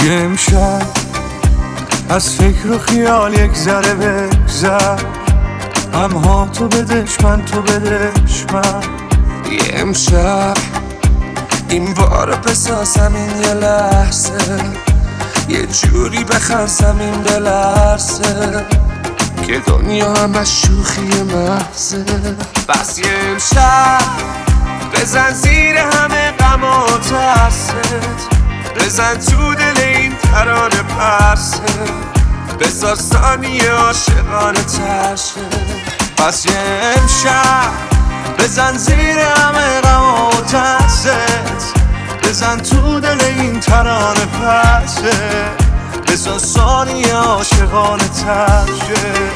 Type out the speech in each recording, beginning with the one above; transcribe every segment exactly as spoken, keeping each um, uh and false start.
بیا امشب از فکر و خیال یک ذره بگذر، همها تو بدش من تو بدش من. بیا امشب این بارو بسازم این یه لحظه، یه جوری بخنسم این بلرزه که دنیا همش شوخی محضه. بس یه امشب بزن زیر همه غم و ترست، بزن تو دل این ترانه پرسه، بذار ثانیه عاشقانه ترشه. بس یه امشب بزن زیر همه غم و ترست، بزن تو دل این ترانه پرسه، بذار ثانیه عاشقانه ترشه.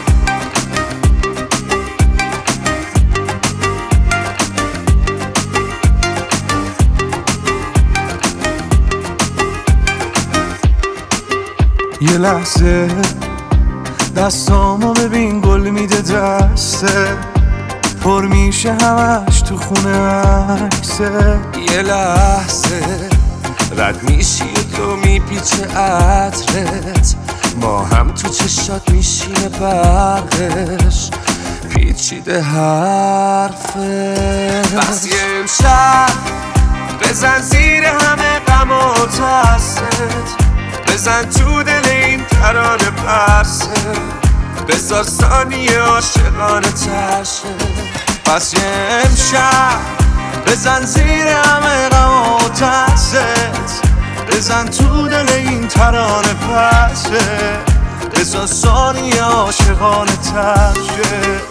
یه لحظه دستامو ببین گل میده دسته، پر میشه همش تو خونه عکسه. یه لحظه رد میشی و تو میپیچه عطرت، ما هم تو چشات میشینه برقش پیچیده حرفت. بس یه امشب بزن زیر همه غم و ترست، بزن تو دل این ترانه پرسه، بذار ثانیه عاشقانه ترشه. پس یه امشب بزن زیر همه غم و ترست، بزن تو دل این ترانه پرسه، بذار ثانیه عاشقانه ترشه.